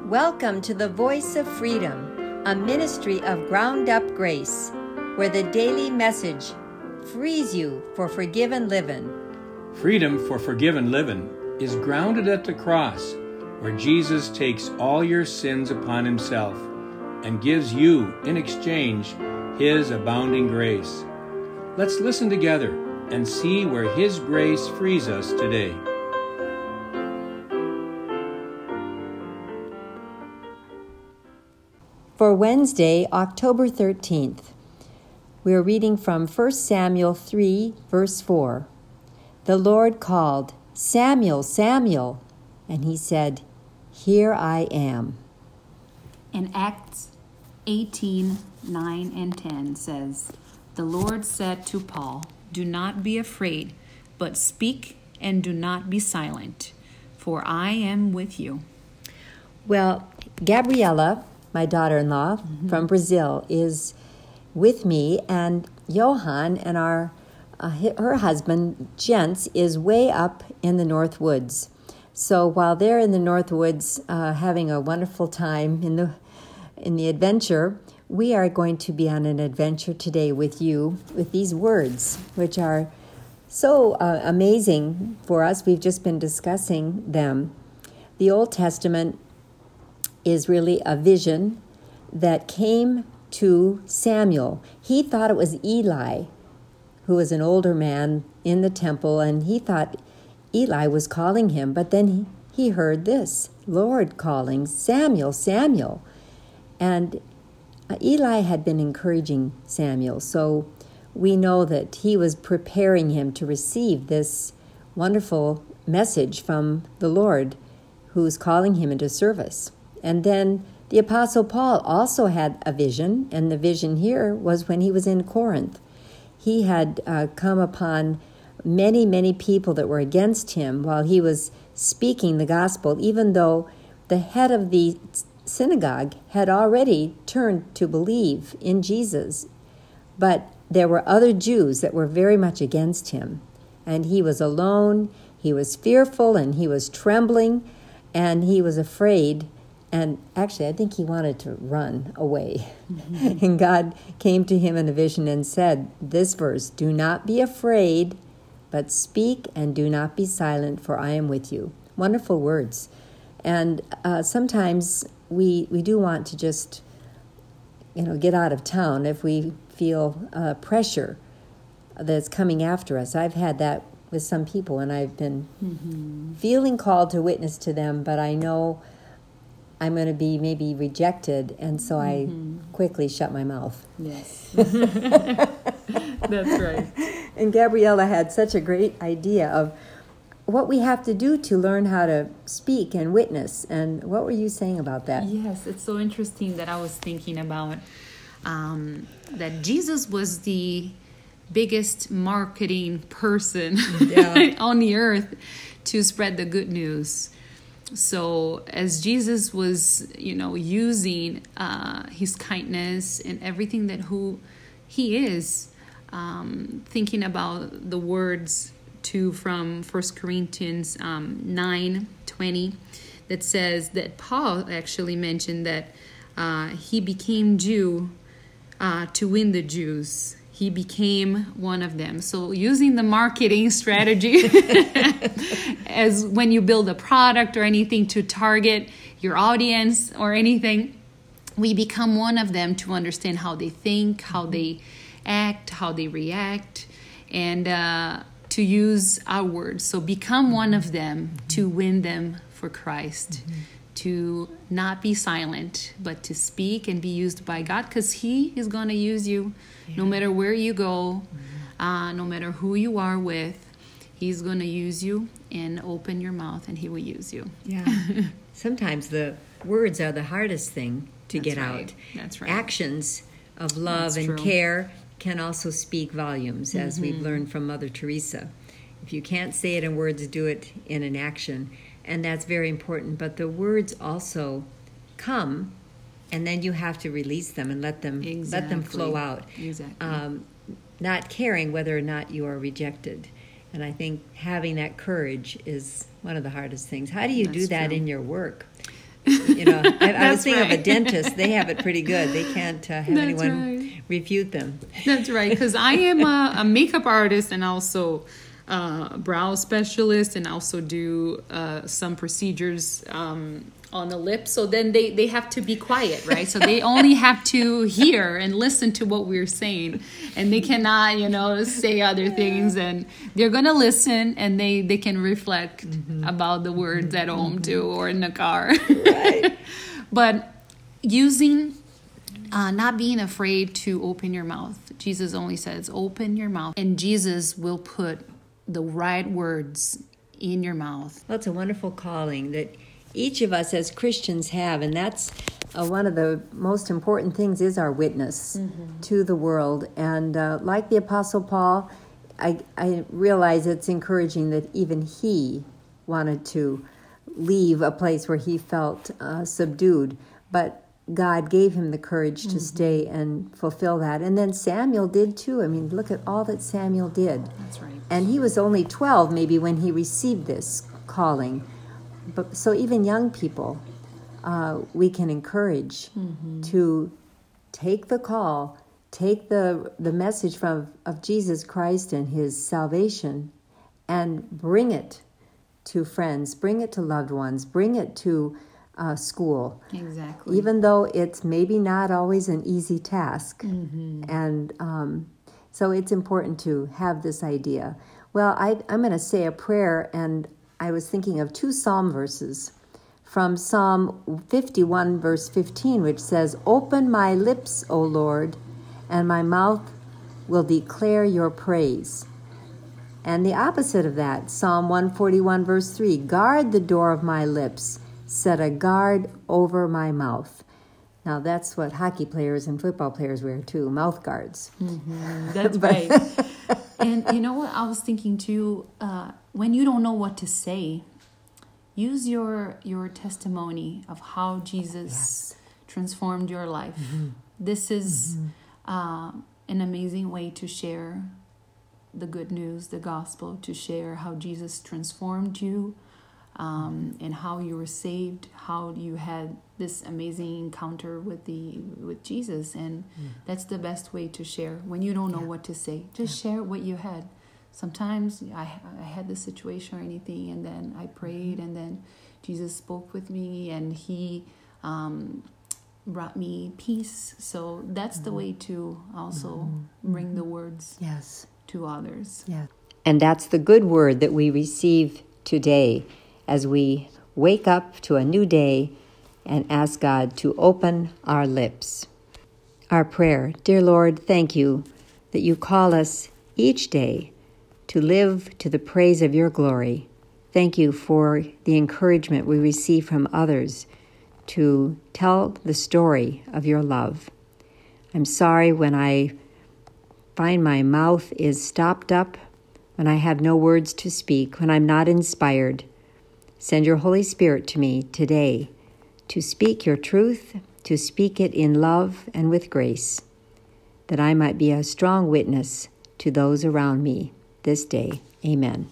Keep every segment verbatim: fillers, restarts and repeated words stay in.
Welcome to the Voice of Freedom, a ministry of Ground Up Grace, where the daily message frees you for forgiven living. Freedom for forgiven living is grounded at the cross, where Jesus takes all your sins upon himself and gives you, in exchange, his abounding grace. Let's listen together and see where his grace frees us today. For Wednesday, October thirteenth, we are reading from First Samuel three, verse four. The Lord called, "Samuel, Samuel," and he said, "Here I am." And Acts eighteen, nine and ten says, "The Lord said to Paul, 'Do not be afraid, but speak and do not be silent, for I am with you.'" Well, Gabriella, my daughter-in-law mm-hmm. from Brazil, is with me, and Johan and our uh, her husband, Jens, is way up in the North Woods. So while they're in the North Woods uh, having a wonderful time in the in the adventure, we are going to be on an adventure today with you with these words, which are so uh, amazing for us. We've just been discussing them. The Old Testament is really a vision that came to Samuel. He thought it was Eli, who was an older man in the temple, and he thought Eli was calling him, but then he, he heard this, Lord calling, "Samuel, Samuel." And Eli had been encouraging Samuel, so we know that he was preparing him to receive this wonderful message from the Lord, who's calling him into service. And then the Apostle Paul also had a vision, and the vision here was when he was in Corinth. He had uh, come upon many, many people that were against him while he was speaking the gospel, even though the head of the synagogue had already turned to believe in Jesus. But there were other Jews that were very much against him, and he was alone, he was fearful, and he was trembling, and he was afraid. And actually, I think he wanted to run away. Mm-hmm. And God came to him in a vision and said, this verse, "Do not be afraid, but speak and do not be silent, for I am with you." Wonderful words. And uh, sometimes we we do want to just, you know, get out of town if we feel uh, pressure that's coming after us. I've had that with some people, and I've been mm-hmm. feeling called to witness to them, but I know I'm going to be maybe rejected, and so mm-hmm. I quickly shut my mouth. Yes. That's right. And Gabriella had such a great idea of what we have to do to learn how to speak and witness. And what were you saying about that? Yes, it's so interesting that I was thinking about um, that Jesus was the biggest marketing person yeah. on the earth to spread the good news. So as Jesus was, you know, using uh, his kindness and everything that who he is, um, thinking about the words too from First Corinthians um, nine twenty, that says that Paul actually mentioned that uh, he became Jew uh, to win the Jews. He became one of them. So using the marketing strategy as when you build a product or anything to target your audience or anything, we become one of them to understand how they think, how they act, how they react, and uh, to use our words. So become one of them to win them for Christ. Mm-hmm. To not be silent, but to speak and be used by God, because he is going to use you yeah. no matter where you go, mm-hmm. uh, no matter who you are with. He's going to use you, and open your mouth and he will use you. Yeah. Sometimes the words are the hardest thing to That's get right. out. That's right. Actions of love That's and true. care can also speak volumes, as mm-hmm. we've learned from Mother Teresa. If you can't say it in words, do it in an action. And that's very important. But the words also come, and then you have to release them and let them exactly. let them flow out. Exactly. Um, not caring whether or not you are rejected. And I think having that courage is one of the hardest things. How do you That's do that true. in your work? You know, I, I was thinking right. of a dentist. They have it pretty good. They can't uh, have That's anyone right. refute them. That's right, because I am a, a makeup artist and also a brow specialist, and also do uh, some procedures um, on the lips. So then they, they have to be quiet, right? So they only have to hear and listen to what we're saying, and they cannot, you know, say other things. And they're gonna listen, and they, they can reflect mm-hmm. about the words at home too, or in the car. Right. But using, uh, not being afraid to open your mouth. Jesus only says, open your mouth, and Jesus will put the right words in your mouth. Well, it's a wonderful calling that each of us as Christians have, and that's uh, one of the most important things is our witness mm-hmm. to the world. And uh, like the Apostle Paul, I, I realize it's encouraging that even he wanted to leave a place where he felt uh, subdued, but God gave him the courage mm-hmm. to stay and fulfill that. And then Samuel did too. I mean, look at all that Samuel did. That's right. And he was only twelve maybe when he received this calling. But so even young people, uh, we can encourage mm-hmm. to take the call, take the the message from of Jesus Christ and his salvation, and bring it to friends, bring it to loved ones, bring it to uh, school. Exactly. Even though it's maybe not always an easy task. Mm-hmm. And um, so it's important to have this idea. Well, I, I'm going to say a prayer, and I was thinking of two psalm verses from Psalm fifty-one, verse fifteen, which says, "Open my lips, O Lord, and my mouth will declare your praise." And the opposite of that, Psalm one forty-one, verse three, "Guard the door of my lips, set a guard over my mouth." Now, that's what hockey players and football players wear, too, mouth guards. Mm-hmm. That's right. And you know what? I was thinking, too, uh, when you don't know what to say, use your your testimony of how Jesus yes. transformed your life. Mm-hmm. This is mm-hmm. uh, an amazing way to share the good news, the gospel, to share how Jesus transformed you, um, and how you were saved, how you had this amazing encounter with the with Jesus. And mm. that's the best way to share when you don't know yeah. what to say. Just yeah. share what you had. Sometimes I, I had this situation or anything, and then I prayed, and then Jesus spoke with me, and he um, brought me peace. So that's mm. the way to also mm-hmm. bring the words yes. to others. Yeah. And that's the good word that we receive today as we wake up to a new day and ask God to open our lips. Our prayer: Dear Lord, thank you that you call us each day to live to the praise of your glory. Thank you for the encouragement we receive from others to tell the story of your love. I'm sorry when I find my mouth is stopped up, when I have no words to speak, when I'm not inspired. Send your Holy Spirit to me today to speak your truth, to speak it in love and with grace, that I might be a strong witness to those around me this day. Amen.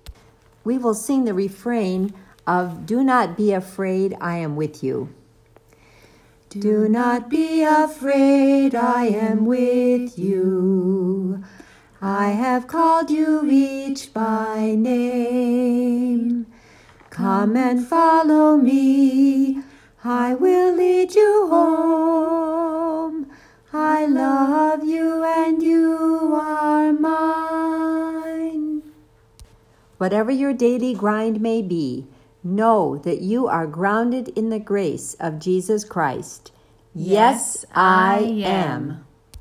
We will sing the refrain of "Do not be afraid, I am with you." Do not be afraid, I am with you. I have called you each by name. Come and follow me, I will lead you home. I love you and you are mine. Whatever your daily grind may be, know that you are grounded in the grace of Jesus Christ. Yes, I am.